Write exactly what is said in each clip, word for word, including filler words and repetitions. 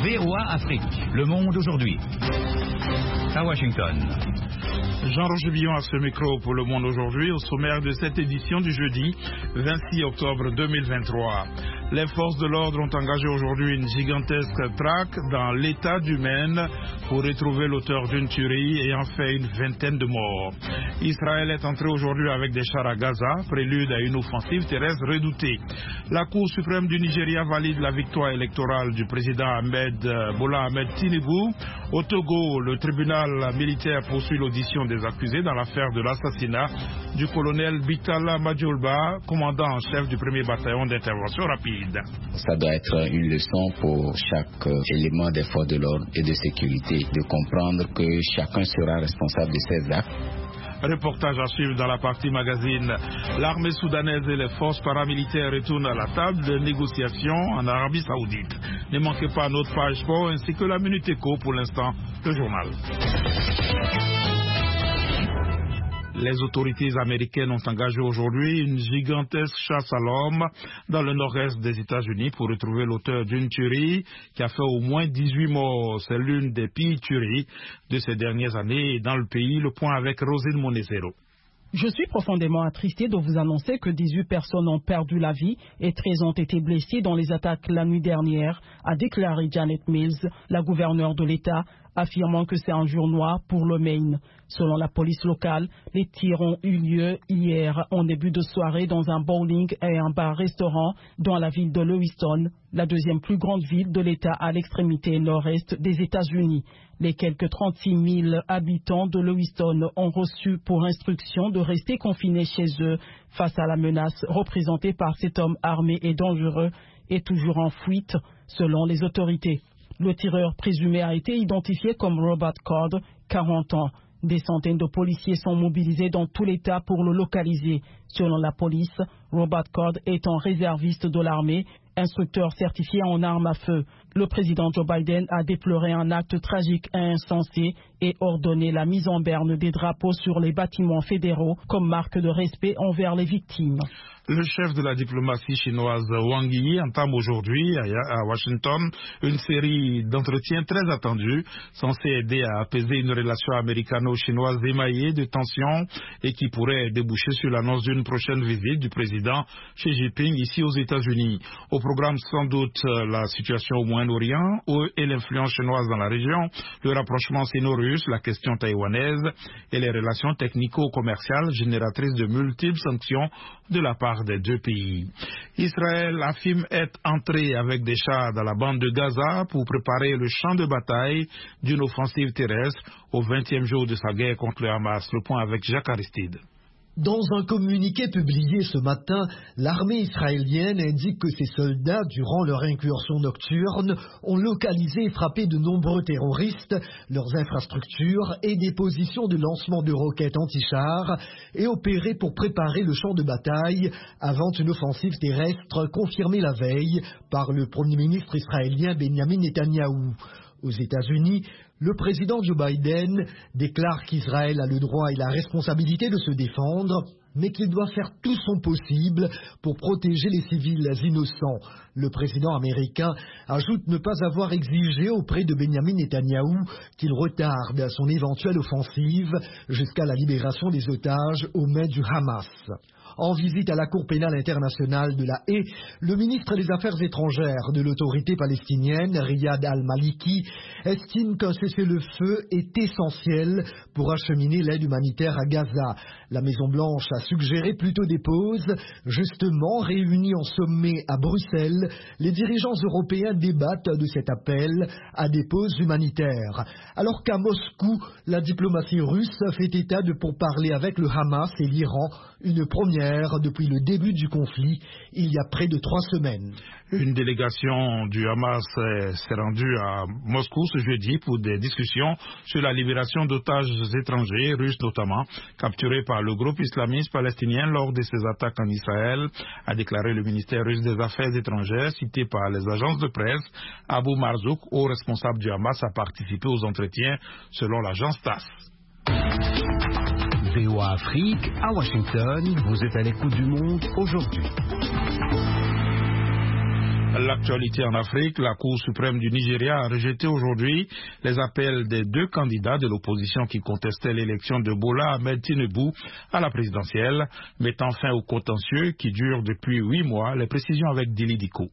V O A Afrique, le monde aujourd'hui. À Washington. Jean-Roger Billon à ce micro pour Le Monde aujourd'hui, au sommaire de cette édition du jeudi vingt-six octobre deux mille vingt-trois. Les forces de l'ordre ont engagé aujourd'hui une gigantesque traque dans l'état du Maine pour retrouver l'auteur d'une tuerie ayant fait une vingtaine de morts. Israël est entré aujourd'hui avec des chars à Gaza, prélude à une offensive terrestre redoutée. La Cour suprême du Nigeria valide la victoire électorale du président Ahmed Bola Ahmed Tinubu. Au Togo, le tribunal militaire poursuit l'audition des accusés dans l'affaire de l'assassinat du colonel Bitala Majolba, commandant en chef du premier bataillon d'intervention rapide. Ça doit être une leçon pour chaque élément des forces de l'ordre et de sécurité, de comprendre que chacun sera responsable de ses actes. Reportage à suivre dans la partie magazine. L'armée soudanaise et les forces paramilitaires retournent à la table de négociation en Arabie Saoudite. Ne manquez pas notre page sport ainsi que la Minute Éco, pour l'instant, le journal. Les autorités américaines ont engagé aujourd'hui une gigantesque chasse à l'homme dans le nord-est des États-Unis pour retrouver l'auteur d'une tuerie qui a fait au moins dix-huit morts. C'est l'une des pires tueries de ces dernières années dans le pays. Le point avec Rosine Monezero. Je suis profondément attristé de vous annoncer que dix-huit personnes ont perdu la vie et treize ont été blessées dans les attaques la nuit dernière, a déclaré Janet Mills, la gouverneure de l'État, affirmant que c'est un jour noir pour le Maine. Selon la police locale, les tirs ont eu lieu hier en début de soirée dans un bowling et un bar-restaurant dans la ville de Lewiston, la deuxième plus grande ville de l'État à l'extrémité nord-est des États-Unis. Les quelques trente-six mille habitants de Lewiston ont reçu pour instruction de rester confinés chez eux face à la menace représentée par cet homme armé et dangereux et toujours en fuite, selon les autorités. Le tireur présumé a été identifié comme Robert Cord, quarante ans. Des centaines de policiers sont mobilisés dans tout l'État pour le localiser. Selon la police, Robert Cord est un réserviste de l'armée, instructeur certifié en armes à feu. Le président Joe Biden a déploré un acte tragique et insensé et ordonné la mise en berne des drapeaux sur les bâtiments fédéraux comme marque de respect envers les victimes. Le chef de la diplomatie chinoise Wang Yi entame aujourd'hui à Washington une série d'entretiens très attendus censés aider à apaiser une relation américano-chinoise émaillée de tensions et qui pourrait déboucher sur l'annonce d'une prochaine visite du président Xi Jinping ici aux États-Unis. Au programme sans doute la situation au Moyen-Orient et l'influence chinoise dans la région, le rapprochement sino-russe, la question taïwanaise et les relations technico-commerciales génératrices de multiples sanctions de la part des deux pays. Israël affirme être entré avec des chars dans la bande de Gaza pour préparer le champ de bataille d'une offensive terrestre au vingtième jour de sa guerre contre le Hamas. Le point avec Jacques Aristide. Dans un communiqué publié ce matin, l'armée israélienne indique que ses soldats, durant leur incursion nocturne, ont localisé et frappé de nombreux terroristes, leurs infrastructures et des positions de lancement de roquettes anti-chars et opéré pour préparer le champ de bataille avant une offensive terrestre confirmée la veille par le Premier ministre israélien Benjamin Netanyahou. Aux États-Unis, le président Joe Biden déclare qu'Israël a le droit et la responsabilité de se défendre, mais qu'il doit faire tout son possible pour protéger les civils innocents. Le président américain ajoute ne pas avoir exigé auprès de Benjamin Netanyahou qu'il retarde son éventuelle offensive jusqu'à la libération des otages aux mains du Hamas. En visite à la Cour pénale internationale de la Haye, le ministre des Affaires étrangères de l'autorité palestinienne, Riyad al-Maliki, estime qu'un cessez-le-feu est essentiel pour acheminer l'aide humanitaire à Gaza. La Maison-Blanche a suggéré plutôt des pauses. Justement, réunis en sommet à Bruxelles, les dirigeants européens débattent de cet appel à des pauses humanitaires. Alors qu'à Moscou, la diplomatie russe fait état de pourparlers avec le Hamas et l'Iran, une première depuis le début du conflit, il y a près de trois semaines. Une délégation du Hamas s'est rendue à Moscou ce jeudi pour des discussions sur la libération d'otages étrangers, russes notamment, capturés par le groupe islamiste palestinien lors de ses attaques en Israël, a déclaré le ministère russe des Affaires étrangères, cité par les agences de presse. Abou Marzouk, haut responsable du Hamas, a participé aux entretiens selon l'agence TASS. V O A Afrique, à Washington, vous êtes à l'écoute du monde aujourd'hui. L'actualité en Afrique, la Cour suprême du Nigeria a rejeté aujourd'hui les appels des deux candidats de l'opposition qui contestaient l'élection de Bola Ahmed Tinubu à la présidentielle, mettant fin au contentieux qui dure depuis huit mois. Les précisions avec Dili Diko.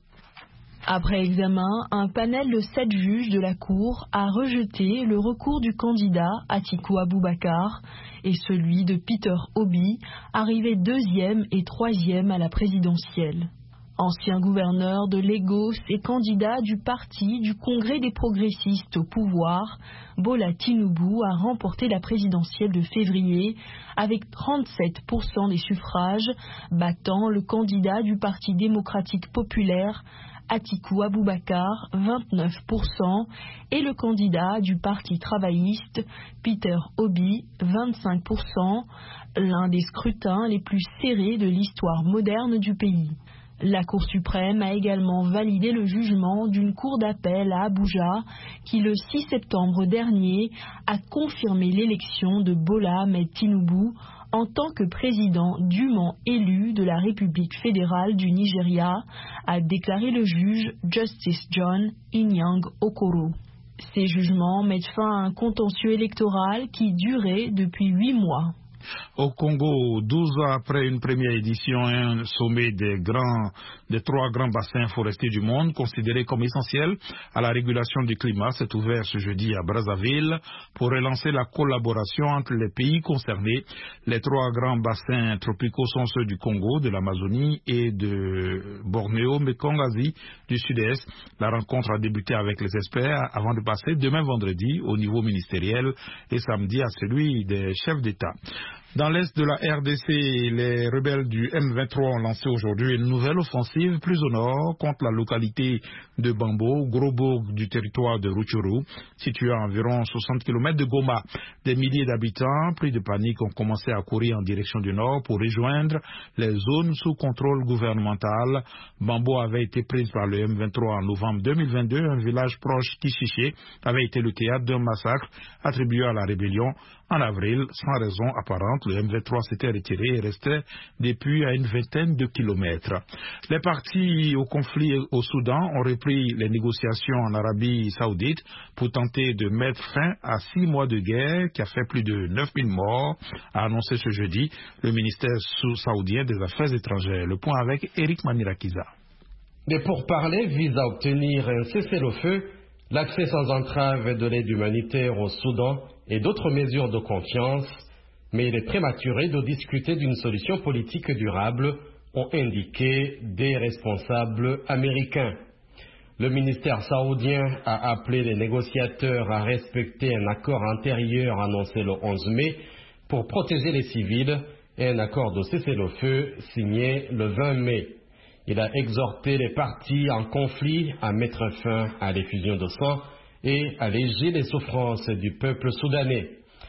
Après examen, un panel de sept juges de la Cour a rejeté le recours du candidat Atiku Abubakar et celui de Peter Obi, arrivé deuxième et troisième à la présidentielle. Ancien gouverneur de Lagos et candidat du parti du Congrès des progressistes au pouvoir, Bola Tinubu a remporté la présidentielle de février avec trente-sept pour cent des suffrages, battant le candidat du Parti démocratique populaire, Atiku Abubakar, vingt-neuf pour cent, et le candidat du Parti travailliste, Peter Obi, vingt-cinq pour cent, l'un des scrutins les plus serrés de l'histoire moderne du pays. La Cour suprême a également validé le jugement d'une cour d'appel à Abuja qui, le six septembre dernier, a confirmé l'élection de Bola Ahmed Tinubu en tant que président dûment élu de la République fédérale du Nigeria, a déclaré le juge Justice John Inyang Okoro. Ces jugements mettent fin à un contentieux électoral qui durait depuis huit mois. Au Congo, douze ans après une première édition, un sommet des, grands, des trois grands bassins forestiers du monde, considéré comme essentiel à la régulation du climat, s'est ouvert ce jeudi à Brazzaville pour relancer la collaboration entre les pays concernés. Les trois grands bassins tropicaux sont ceux du Congo, de l'Amazonie et de Bornéo, Mekong-Asie du Sud-Est. La rencontre a débuté avec les experts avant de passer demain vendredi au niveau ministériel et samedi à celui des chefs d'État. Dans l'est de la R D C, les rebelles du M vingt-trois ont lancé aujourd'hui une nouvelle offensive plus au nord contre la localité de Bambo, gros bourg du territoire de Rutshuru, situé à environ soixante kilomètres de Goma. Des milliers d'habitants, pris de panique, ont commencé à courir en direction du nord pour rejoindre les zones sous contrôle gouvernemental. Bambo avait été prise par le M vingt-trois en novembre deux mille vingt-deux. Un village proche, Kishiché, avait été le théâtre d'un massacre attribué à la rébellion en avril, sans raison apparente. Le M vingt-trois s'était retiré et restait depuis à une vingtaine de kilomètres. Les partis au conflit au Soudan ont repris les négociations en Arabie Saoudite pour tenter de mettre fin à six mois de guerre qui a fait plus de neuf mille morts, a annoncé ce jeudi le ministère saoudien des Affaires étrangères. Le point avec Eric Manirakiza. Des pourparlers visent à obtenir un cessez-le-feu, l'accès sans entrave de l'aide humanitaire au Soudan et d'autres mesures de confiance, mais il est prématuré de discuter d'une solution politique durable, ont indiqué des responsables américains. Le ministère saoudien a appelé les négociateurs à respecter un accord antérieur annoncé le onze mai pour protéger les civils et un accord de cessez-le-feu signé le vingt mai. Il a exhorté les parties en conflit à mettre fin à l'effusion de sang et alléger les souffrances du peuple soudanais.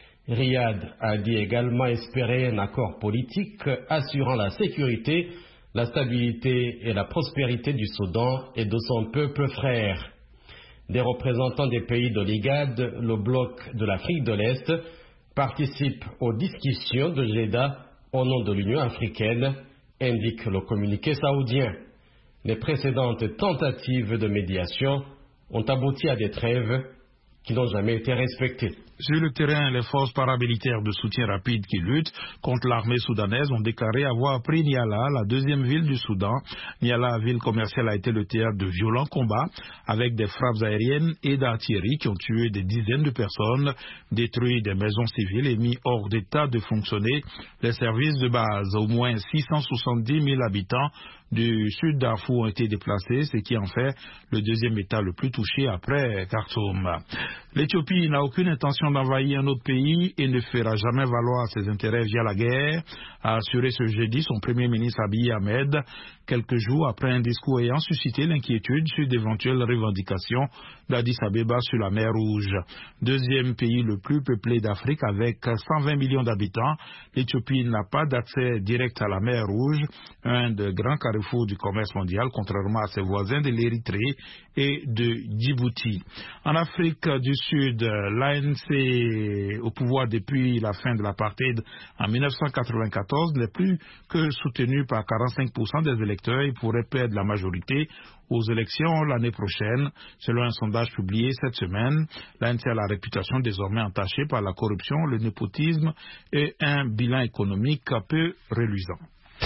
Riyad a dit également espérer un accord politique assurant la sécurité, la stabilité et la prospérité du Soudan et de son peuple frère. Des représentants des pays de l'I G A D, le bloc de l'Afrique de l'Est, participent aux discussions de Jeddah au nom de l'Union africaine, indique le communiqué saoudien. Les précédentes tentatives de médiation ont abouti à des trêves qui n'ont jamais été respectées. Sur le terrain, les forces paramilitaires de soutien rapide qui luttent contre l'armée soudanaise ont déclaré avoir pris Niala, la deuxième ville du Soudan. Niala, ville commerciale, a été le théâtre de violents combats avec des frappes aériennes et d'artillerie qui ont tué des dizaines de personnes, détruit des maisons civiles et mis hors d'état de fonctionner les services de base. Au moins six cent soixante-dix mille habitants du sud Darfour ont été déplacés, ce qui en fait le deuxième État le plus touché après Khartoum. L'Éthiopie n'a aucune intention d'envahir un autre pays et ne fera jamais valoir ses intérêts via la guerre, a assuré ce jeudi son premier ministre Abiy Ahmed, quelques jours après un discours ayant suscité l'inquiétude sur d'éventuelles revendications d'Addis Abeba sur la mer Rouge. Deuxième pays le plus peuplé d'Afrique avec cent vingt millions d'habitants, l'Éthiopie n'a pas d'accès direct à la mer Rouge, un des grands carrefours du commerce mondial, contrairement à ses voisins de l'Érythrée et de Djibouti. En Afrique du Sud, l'A N C resté au pouvoir depuis la fin de l'apartheid en mille neuf cent quatre-vingt-quatorze, n'est plus que soutenu par quarante-cinq pour cent des électeurs et pourrait perdre la majorité aux élections l'année prochaine. Selon un sondage publié cette semaine, l'A N C a la réputation désormais entachée par la corruption, le népotisme et un bilan économique peu reluisant.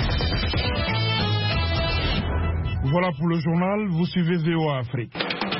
Voilà pour le journal, vous suivez V O A Afrique.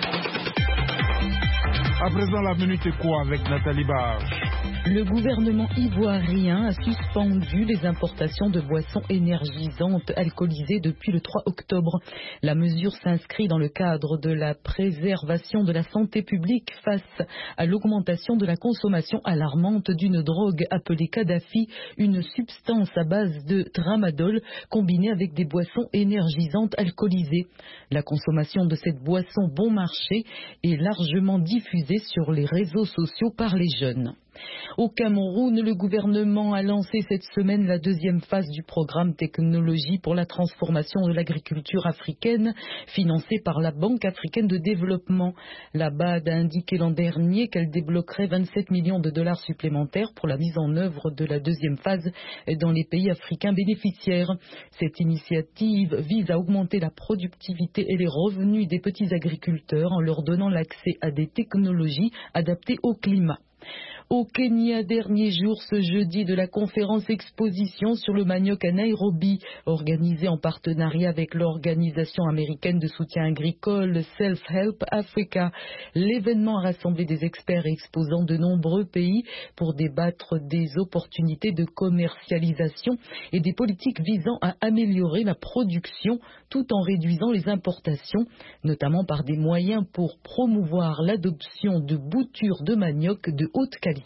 À présent, la minute éco avec Nathalie Barge. Le gouvernement ivoirien a suspendu les importations de boissons énergisantes alcoolisées depuis le trois octobre. La mesure s'inscrit dans le cadre de la préservation de la santé publique face à l'augmentation de la consommation alarmante d'une drogue appelée Kadhafi, une substance à base de tramadol combinée avec des boissons énergisantes alcoolisées. La consommation de cette boisson bon marché est largement diffusée sur les réseaux sociaux par les jeunes. Au Cameroun, le gouvernement a lancé cette semaine la deuxième phase du programme Technologie pour la transformation de l'agriculture africaine, financé par la Banque africaine de développement. La B A D a indiqué l'an dernier qu'elle débloquerait vingt-sept millions de dollars supplémentaires pour la mise en œuvre de la deuxième phase dans les pays africains bénéficiaires. Cette initiative vise à augmenter la productivité et les revenus des petits agriculteurs en leur donnant l'accès à des technologies adaptées au climat. Au Kenya, dernier jour ce jeudi de la conférence exposition sur le manioc à Nairobi, organisée en partenariat avec l'organisation américaine de soutien agricole Self-Help Africa. L'événement a rassemblé des experts et exposants de nombreux pays pour débattre des opportunités de commercialisation et des politiques visant à améliorer la production tout en réduisant les importations, notamment par des moyens pour promouvoir l'adoption de boutures de manioc de haute qualité.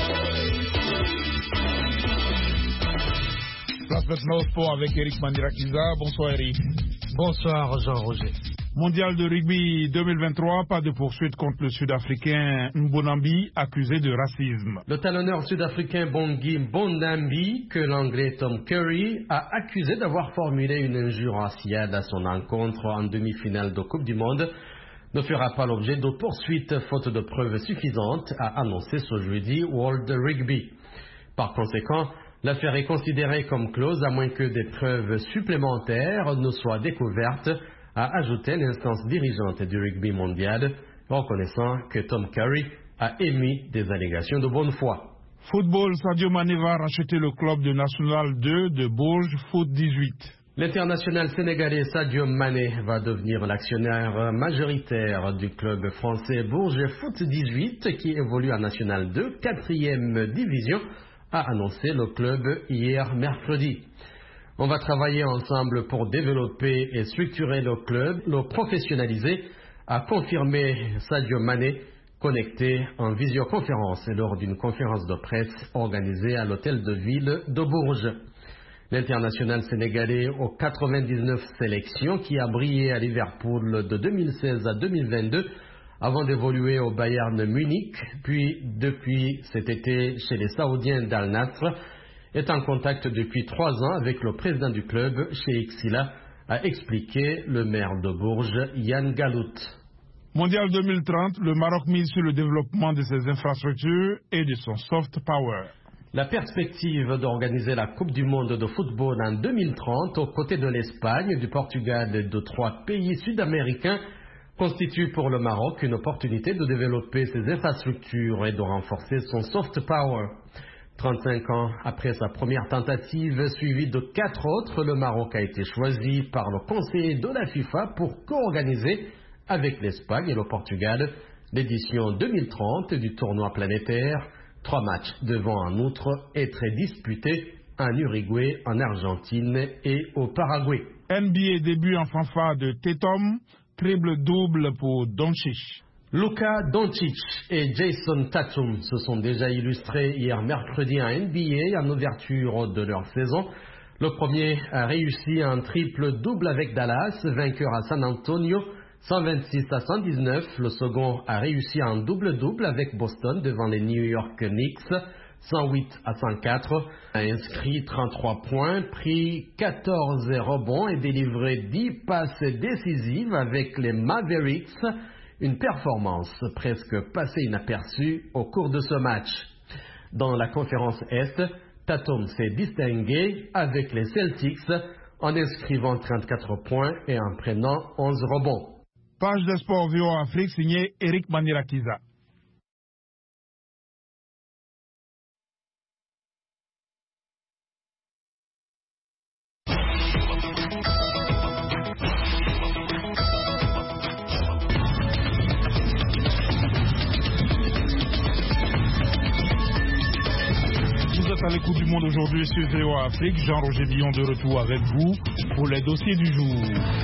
Place maintenant au sport avec Eric Mandirakiza. Bonsoir Eric. Bonsoir Jean-Roger. Mondial de rugby deux mille vingt-trois, pas de poursuite contre le Sud-Africain Mbonambi, accusé de racisme. Le talonneur sud-africain Bongi Mbonambi, que l'anglais Tom Curry a accusé d'avoir formulé une injure raciale à son encontre en demi-finale de Coupe du Monde, ne fera pas l'objet de poursuites faute de preuves suffisantes, a annoncé ce jeudi World Rugby. Par conséquent, l'affaire est considérée comme close à moins que des preuves supplémentaires ne soient découvertes, a ajouté l'instance dirigeante du rugby mondial, reconnaissant que Tom Curry a émis des allégations de bonne foi. Football, Sadio Mané va racheter le club de National deux de Bourges Foot dix-huit. L'international sénégalais Sadio Mané va devenir l'actionnaire majoritaire du club français Bourges Foot dix-huit qui évolue en National deux, quatrième division, a annoncé le club hier mercredi. On va travailler ensemble pour développer et structurer le club, le professionnaliser, a confirmé Sadio Mané, connecté en visioconférence lors d'une conférence de presse organisée à l'hôtel de ville de Bourges. L'international sénégalais aux quatre-vingt-dix-neuf sélections qui a brillé à Liverpool de deux mille seize à deux mille vingt-deux avant d'évoluer au Bayern Munich, puis depuis cet été chez les Saoudiens d'Al Nassr, est en contact depuis trois ans avec le président du club, Cheikh Silla, a expliqué le maire de Bourges, Yann Galout. Mondial deux mille trente, le Maroc mise sur le développement de ses infrastructures et de son soft power. La perspective d'organiser la Coupe du Monde de football en deux mille trente aux côtés de l'Espagne, du Portugal et de trois pays sud-américains constitue pour le Maroc une opportunité de développer ses infrastructures et de renforcer son soft power. trente-cinq ans après sa première tentative, suivie de quatre autres, le Maroc a été choisi par le conseiller de la FIFA pour co-organiser avec l'Espagne et le Portugal l'édition deux mille trente du tournoi planétaire. Trois matchs devant en outre être disputés en Uruguay, en Argentine et au Paraguay. N B A début en fanfare de Tatum, triple-double pour Doncic. Luka Doncic et Jason Tatum se sont déjà illustrés hier mercredi en N B A en ouverture de leur saison. Le premier a réussi un triple-double avec Dallas, vainqueur à San Antonio, cent vingt-six à cent dix-neuf. Le second a réussi un double-double avec Boston devant les New York Knicks, cent huit à cent quatre. A inscrit trente-trois points, pris quatorze rebonds et délivré dix passes décisives avec les Mavericks. Une performance presque passée inaperçue au cours de ce match. Dans la conférence Est, Tatum s'est distingué avec les Celtics en inscrivant trente-quatre points et en prenant onze rebonds. Page de sport V O A Afrique signée Eric Manirakiza. À l'écoute du monde aujourd'hui sur V O A Afrique, Jean-Roger Billon de retour avec vous pour les dossiers du jour.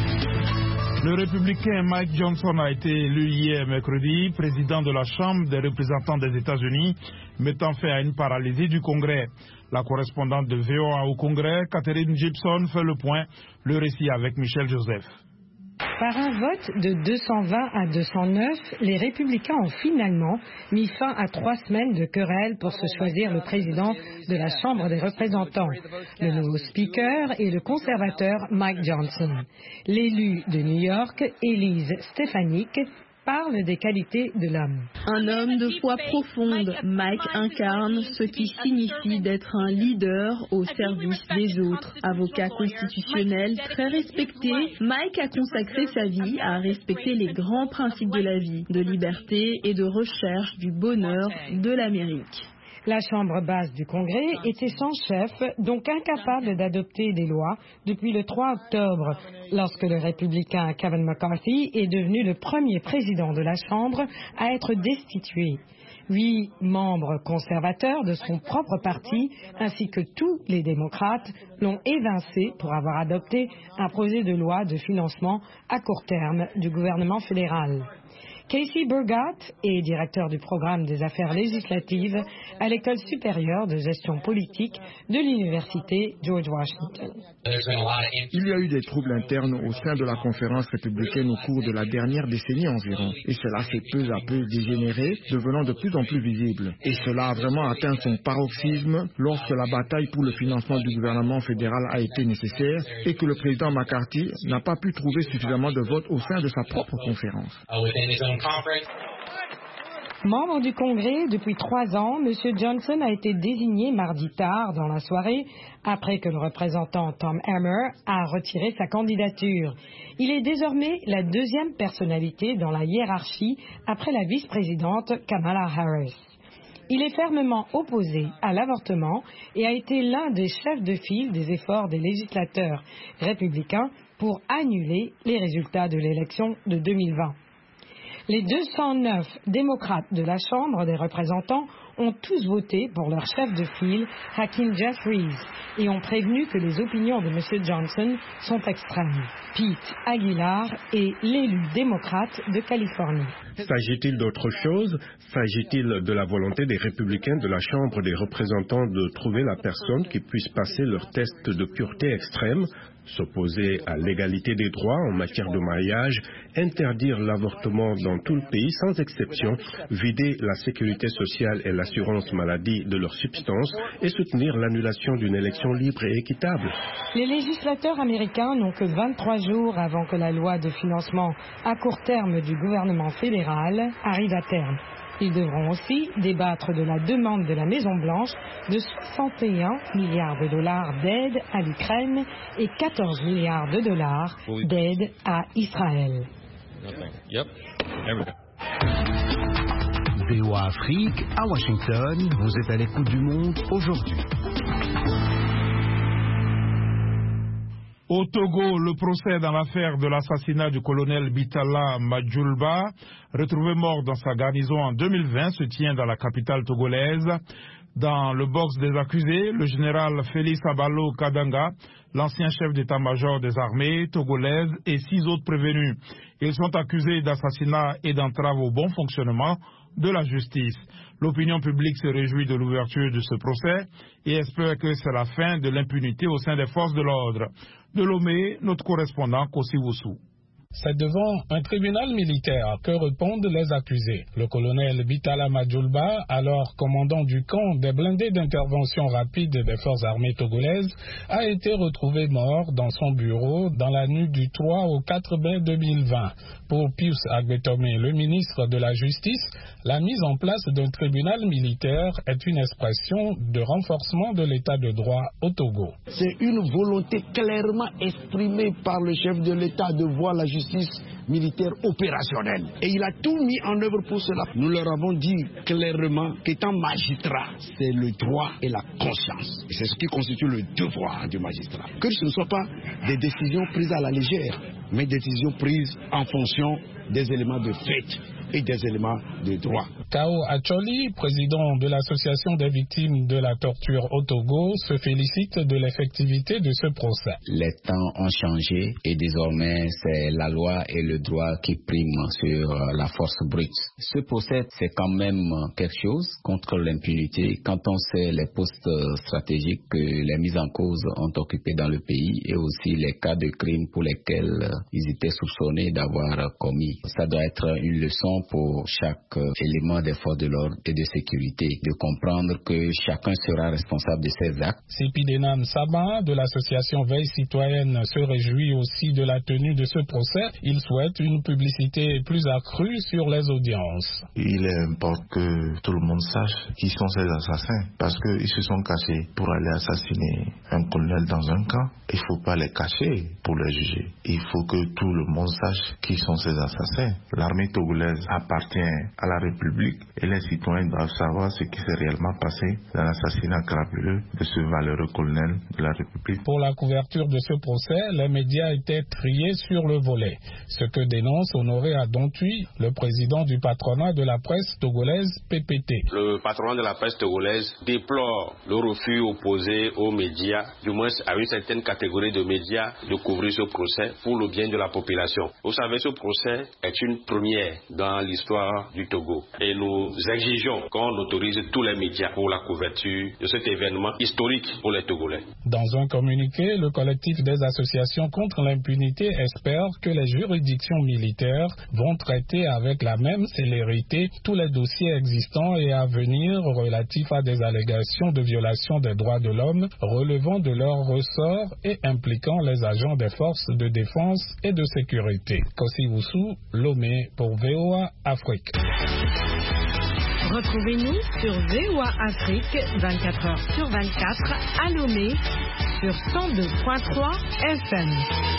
Le républicain Mike Johnson a été élu hier mercredi président de la Chambre des représentants des États-Unis, mettant fin à une paralysie du Congrès. La correspondante de V O A au Congrès, Catherine Gibson, fait le point. Le récit avec Michel Joseph. Par un vote de deux cent vingt à deux cent neuf, les républicains ont finalement mis fin à trois semaines de querelle pour se choisir le président de la Chambre des représentants. Le nouveau speaker est le conservateur Mike Johnson. L'élu de New York, Elise Stefanik, parle des qualités de l'homme. Un homme de foi profonde, Mike incarne ce qui signifie d'être un leader au service des autres. Avocat constitutionnel très respecté, Mike a consacré sa vie à respecter les grands principes de la vie, de liberté et de recherche du bonheur de l'Amérique. La Chambre basse du Congrès était sans chef, donc incapable d'adopter des lois depuis le trois octobre, lorsque le républicain Kevin McCarthy est devenu le premier président de la Chambre à être destitué. Huit membres conservateurs de son propre parti, ainsi que tous les démocrates, l'ont évincé pour avoir adopté un projet de loi de financement à court terme du gouvernement fédéral. Casey Burgott est directeur du programme des affaires législatives à l'École supérieure de gestion politique de l'Université George Washington. Il y a eu des troubles internes au sein de la conférence républicaine au cours de la dernière décennie environ. Et cela s'est peu à peu dégénéré, devenant de plus en plus visible. Et cela a vraiment atteint son paroxysme lorsque la bataille pour le financement du gouvernement fédéral a été nécessaire et que le président McCarthy n'a pas pu trouver suffisamment de votes au sein de sa propre conférence. Membre du Congrès depuis trois ans, M. Johnson a été désigné mardi tard dans la soirée après que le représentant Tom Emmer a retiré sa candidature. Il est désormais la deuxième personnalité dans la hiérarchie après la vice-présidente Kamala Harris. Il est fermement opposé à l'avortement et a été l'un des chefs de file des efforts des législateurs républicains pour annuler les résultats de l'élection de deux mille vingt. Les deux cent neuf démocrates de la Chambre des représentants ont tous voté pour leur chef de file, Hakeem Jeffries, et ont prévenu que les opinions de M. Johnson sont extrêmes. Pete Aguilar est l'élu démocrate de Californie. S'agit-il d'autre chose? S'agit-il de la volonté des républicains de la Chambre des représentants de trouver la personne qui puisse passer leur test de pureté extrême, s'opposer à l'égalité des droits en matière de mariage, interdire l'avortement dans tout le pays sans exception, vider la sécurité sociale et l'assurance maladie de leurs substances et soutenir l'annulation d'une élection libre et équitable? Les législateurs américains n'ont que vingt-trois jours avant que la loi de financement à court terme du gouvernement fédéral arrive à terme. Ils devront aussi débattre de la demande de la Maison-Blanche de soixante et un milliards de dollars d'aide à l'Ukraine et quatorze milliards de dollars d'aide à Israël. Yep. V O A Afrique, à Washington, vous êtes à l'écoute du monde aujourd'hui. Au Togo, le procès dans l'affaire de l'assassinat du colonel Bitala Madjoulba, retrouvé mort dans sa garnison en deux mille vingt, se tient dans la capitale togolaise. Dans le box des accusés, le général Félix Abalo Kadanga, l'ancien chef d'état-major des armées togolaises, et six autres prévenus. Ils sont accusés d'assassinat et d'entrave au bon fonctionnement de la justice. L'opinion publique se réjouit de l'ouverture de ce procès et espère que c'est la fin de l'impunité au sein des forces de l'ordre. De Lomé, notre correspondant Kossi Woussou. C'est devant un tribunal militaire que répondent les accusés. Le colonel Bitala Madjoulba, alors commandant du camp des blindés d'intervention rapide des forces armées togolaises, a été retrouvé mort dans son bureau dans la nuit du trois au quatre mai deux mille vingt. Pour Pius Agbetome, le ministre de la Justice, la mise en place d'un tribunal militaire est une expression de renforcement de l'état de droit au Togo. C'est une volonté clairement exprimée par le chef de l'État de voir la justice militaire opérationnelle. Et il a tout mis en œuvre pour cela. Nous leur avons dit clairement qu'étant magistrat, c'est le droit et la conscience. Et c'est ce qui constitue le devoir du magistrat. Que ce ne soit pas des décisions prises à la légère, mais des décisions prises en fonction des éléments de fait et des éléments de droit. Kao Acholi, président de l'association des victimes de la torture au Togo, se félicite de l'effectivité de ce procès. Les temps ont changé et désormais c'est la loi et le droit qui priment sur la force brute. Ce procès, c'est quand même quelque chose contre l'impunité quand on sait les postes stratégiques que les mises en cause ont occupés dans le pays et aussi les cas de crimes pour lesquels ils étaient soupçonnés d'avoir commis. Ça doit être une leçon pour chaque élément des forces de l'ordre et de sécurité, de comprendre que chacun sera responsable de ses actes. Sipidenam Sama de l'association Veille Citoyenne se réjouit aussi de la tenue de ce procès. Il souhaite une publicité plus accrue sur les audiences. Il importe que tout le monde sache qui sont ces assassins, parce qu'ils se sont cachés pour aller assassiner un colonel dans un camp. Il ne faut pas les cacher pour les juger. Il faut que tout le monde sache qui sont ces assassins. L'armée togolaise appartient à la République et les citoyens doivent savoir ce qui s'est réellement passé dans l'assassinat crapuleux de ce valeureux colonel de la République. Pour la couverture de ce procès, les médias étaient triés sur le volet, ce que dénonce Honoré Adontui, le président du patronat de la presse togolaise P P T. Le patronat de la presse togolaise déplore le refus opposé aux médias, du moins à une certaine catégorie de médias, de couvrir ce procès pour le bien de la population. Vous savez, ce procès est une première dans l'histoire du Togo et nous exigeons qu'on autorise tous les médias pour la couverture de cet événement historique pour les Togolais. Dans un communiqué, le collectif des associations contre l'impunité espère que les juridictions militaires vont traiter avec la même célérité tous les dossiers existants et à venir relatifs à des allégations de violation des droits de l'homme relevant de leur ressort et impliquant les agents des forces de défense et de sécurité. Kossi Woussou, Lomé pour V O A Afrique. Retrouvez-nous sur V O A Afrique vingt-quatre heures sur vingt-quatre à Lomé sur cent deux point trois F M.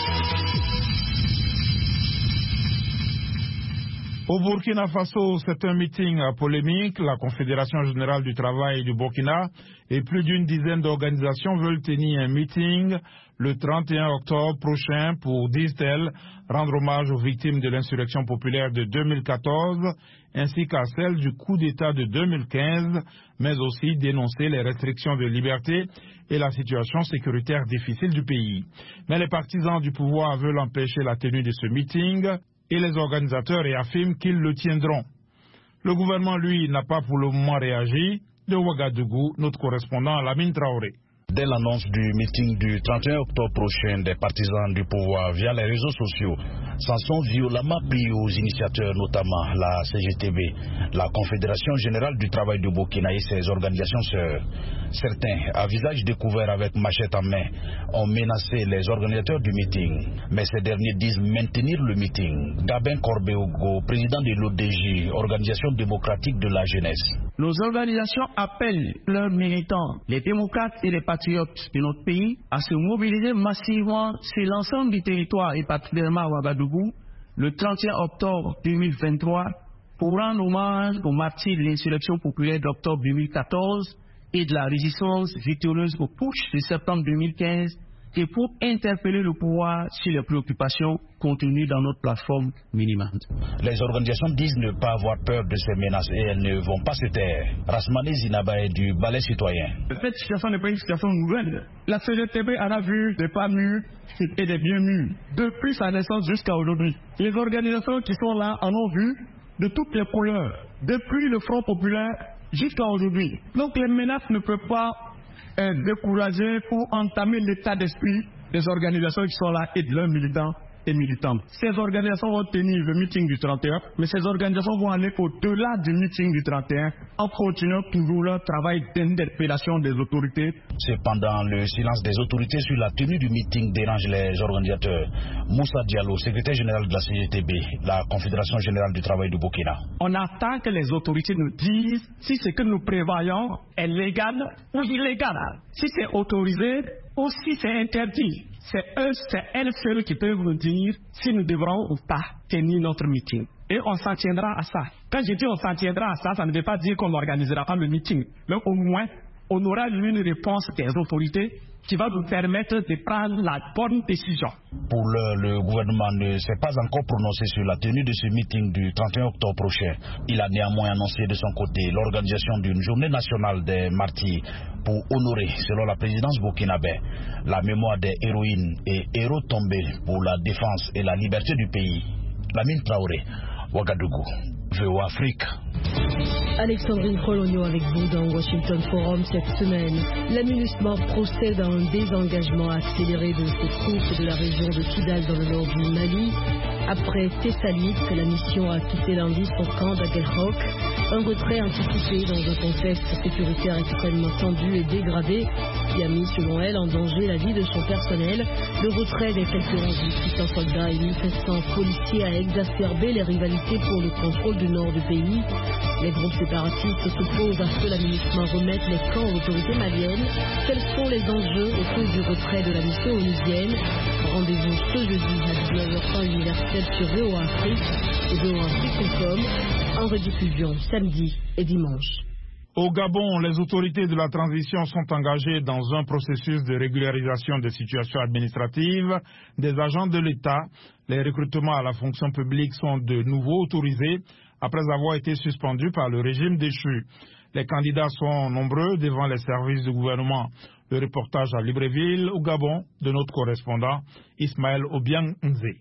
Au Burkina Faso, c'est un meeting polémique. La Confédération générale du travail du Burkina et plus d'une dizaine d'organisations veulent tenir un meeting le trente et un octobre prochain pour, disent-elles, rendre hommage aux victimes de l'insurrection populaire de deux mille quatorze ainsi qu'à celles du coup d'État de deux mille quinze, mais aussi dénoncer les restrictions de liberté et la situation sécuritaire difficile du pays. Mais les partisans du pouvoir veulent empêcher la tenue de ce meeting et les organisateurs réaffirment qu'ils le tiendront. Le gouvernement, lui, n'a pas pour le moment réagi. De Ouagadougou, notre correspondant Lamine Traoré. Dès l'annonce du meeting du trente et un octobre prochain, des partisans du pouvoir via les réseaux sociaux s'en sont violemment pris aux initiateurs, notamment la C G T B, la Confédération générale du travail du Burkina et ses organisations sœurs. Certains, à visage découvert avec machette en main, ont menacé les organisateurs du meeting, mais ces derniers disent maintenir le meeting. Gabin Corbeogo, président de l'O D J, Organisation démocratique de la jeunesse. Nos organisations appellent leurs militants, les démocrates et les patriotes de notre pays, à se mobiliser massivement sur l'ensemble du territoire et particulièrement à Ouagadougou le trente et un octobre deux mille vingt-trois pour rendre hommage aux martyrs de l'insurrection populaire d'octobre deux mille quatorze et de la résistance victorieuse aux putsch de septembre deux mille quinze et pour interpeller le pouvoir sur les préoccupations contenues dans notre plateforme minimale. Les organisations disent ne pas avoir peur de ces menaces et elles ne vont pas se taire. Rasmane Zinabaye du Balai Citoyen. Cette situation n'est pas une situation nouvelle. La C G T B en a vu des pas mûrs et des bien mûrs depuis sa naissance jusqu'à aujourd'hui. Les organisations qui sont là en ont vu de toutes les couleurs, depuis le Front populaire jusqu'à aujourd'hui. Donc les menaces ne peuvent pas être découragées pour entamer l'état d'esprit des organisations qui sont là et de leurs militants et militantes. Ces organisations vont tenir le meeting du trente et un, mais ces organisations vont aller au-delà du meeting du trente et un en continuant toujours leur travail d'interpellation des autorités. Cependant, le silence des autorités sur la tenue du meeting dérange les organisateurs. Moussa Diallo, secrétaire général de la C G T B, la Confédération générale du travail du Burkina. On attend que les autorités nous disent si ce que nous prévoyons est légal ou illégal, si c'est autorisé ou si c'est interdit. C'est eux, c'est elles seules qui peuvent nous dire si nous devrons ou pas tenir notre meeting. Et on s'en tiendra à ça. Quand je dis on s'en tiendra à ça, ça ne veut pas dire qu'on n'organisera pas le meeting. Mais au moins, on aura une réponse des autorités qui va nous permettre de prendre la bonne décision. Pour l'heure, le gouvernement ne s'est pas encore prononcé sur la tenue de ce meeting du trente et un octobre prochain. Il a néanmoins annoncé de son côté l'organisation d'une journée nationale des martyrs pour honorer, selon la présidence burkinabé, la mémoire des héroïnes et héros tombés pour la défense et la liberté du pays. Lamine Traoré, Ouagadougou, V O Afrique. Alexandrine Cologno avec vous dans Washington Forum cette semaine. La MINUSMA procède à un désengagement accéléré de ses troupes de la région de Kidal dans le nord du Mali. Après Thessalonique, la mission a quitté lundi son camp d'Aguelhok. Un retrait anticipé dans un contexte sécuritaire extrêmement tendu et dégradé qui a mis, selon elle, en danger la vie de son personnel. Le retrait des quelques six cents soldats et mille sept cents policiers a exacerbé les rivalités pour le contrôle du nord du pays. Les groupes séparatistes s'opposent à ce que la MINUSMA remette les camps aux autorités maliennes. Quels sont les enjeux autour du retrait de la mission onusienne? Rendez-vous ce jeudi à dix-neuf heures temps universelle sur V O Afrique et V O Afrique point com en rediffusion samedi et dimanche. Au Gabon, les autorités de la transition sont engagées dans un processus de régularisation des situations administratives des agents de l'État. Les recrutements à la fonction publique sont de nouveau autorisés après avoir été suspendus par le régime déchu. Les candidats sont nombreux devant les services du gouvernement. Le reportage à Libreville, au Gabon, de notre correspondant Ismaël Obiang Nzé.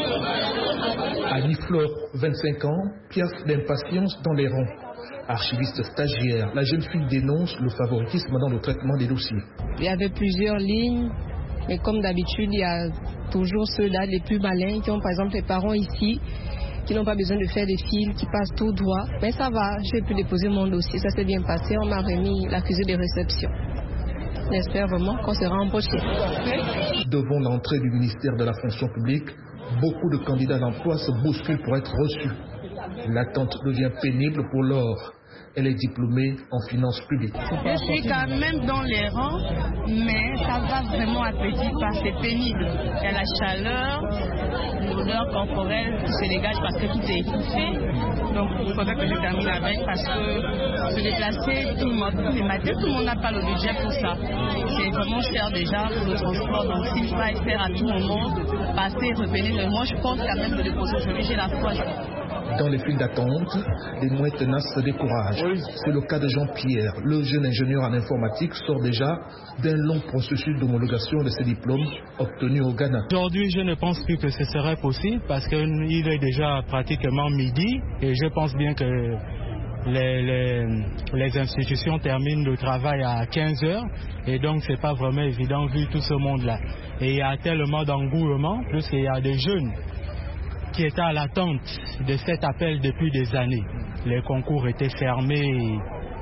Annie Fleur, vingt-cinq ans, piaffe d'impatience dans les rangs. Archiviste stagiaire, la jeune fille dénonce le favoritisme dans le traitement des dossiers. Il y avait plusieurs lignes, mais comme d'habitude, il y a toujours ceux-là, les plus malins, qui ont par exemple les parents ici, qui n'ont pas besoin de faire des fils, qui passent tout droit. Mais ça va, j'ai pu déposer mon dossier, ça s'est bien passé, on m'a remis l'accusé de réception. J'espère vraiment qu'on sera embauché. Devant l'entrée du ministère de la fonction publique, beaucoup de candidats d'emploi se bousculent pour être reçus. L'attente devient pénible pour Laure. Elle est diplômée en finances publiques. Je suis quand même dans les rangs, mais ça va vraiment à petit pas, c'est pénible. Il y a la chaleur, l'odeur corporelle qui se dégage parce que tout est étouffé. Donc il faudrait que je termine avec parce que se déplacer tout le monde, tous les matins, tout le monde n'a pas le budget pour ça. C'est vraiment cher déjà pour le transport. Donc s'il faut faire à tout moment, passer, revenir, moi je pense quand même de déposer aujourd'hui, j'ai la foi. Dans les files d'attente, les moins tenaces se découragent. C'est le cas de Jean-Pierre. Le jeune ingénieur en informatique sort déjà d'un long processus d'homologation de ses diplômes obtenus au Ghana. Aujourd'hui, je ne pense plus que ce serait possible parce qu'il est déjà pratiquement midi et je pense bien que les, les, les institutions terminent le travail à quinze heures et donc c'est pas vraiment évident vu tout ce monde-là. Et il y a tellement d'engouement puisqu'il y a des jeunes qui était à l'attente de cet appel depuis des années. Les concours étaient fermés,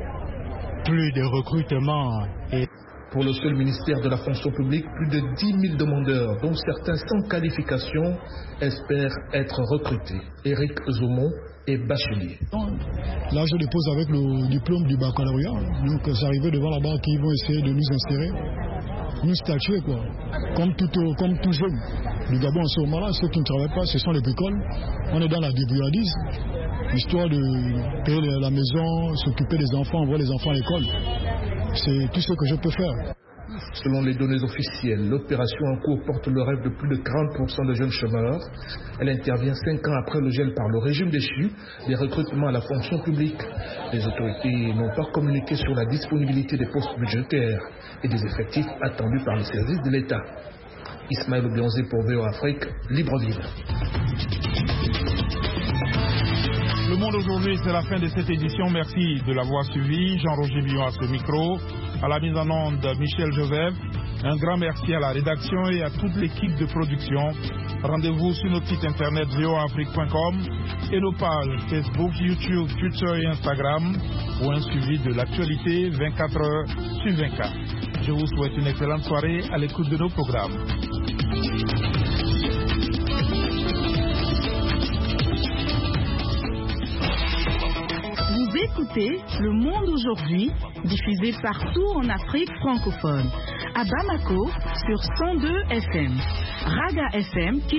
plus de recrutement. Et... Pour le seul ministère de la fonction publique, plus de dix mille demandeurs, dont certains sans qualification, espèrent être recrutés. Éric Zomon est bachelier. Là, je dépose avec le diplôme du baccalauréat. Donc, c'est arrivé devant la banque qui vont essayer de nous insérer, nous statuer, quoi. Comme tout, comme tout jeune. Du Gabon, en ce moment-là, ceux qui ne travaillent pas, ce sont les bricoles. On est dans la débrouillardise, histoire de payer la maison, s'occuper des enfants, envoyer les enfants à l'école. C'est tout ce que je peux faire. Selon les données officielles, l'opération en cours porte le rêve de plus de quarante pour cent de jeunes chômeurs. Elle intervient cinq ans après le gel par le régime déchu des recrutements à la fonction publique. Les autorités n'ont pas communiqué sur la disponibilité des postes budgétaires et des effectifs attendus par les services de l'État. Ismaël Obianzé pour V O Afrique, Libreville. Le Monde aujourd'hui, c'est la fin de cette édition. Merci de l'avoir suivi. Jean-Roger Billon à ce micro. À la mise en onde, Michel Joseph. Un grand merci à la rédaction et à toute l'équipe de production. Rendez-vous sur notre site internet v o a afrique point com et nos pages Facebook, YouTube, Twitter et Instagram pour un suivi de l'actualité vingt-quatre heures sur vingt-quatre. Je vous souhaite une excellente soirée à l'écoute de nos programmes. Vous écoutez Le Monde aujourd'hui, diffusé partout en Afrique francophone. À Bamako sur cent deux F M, Raga F M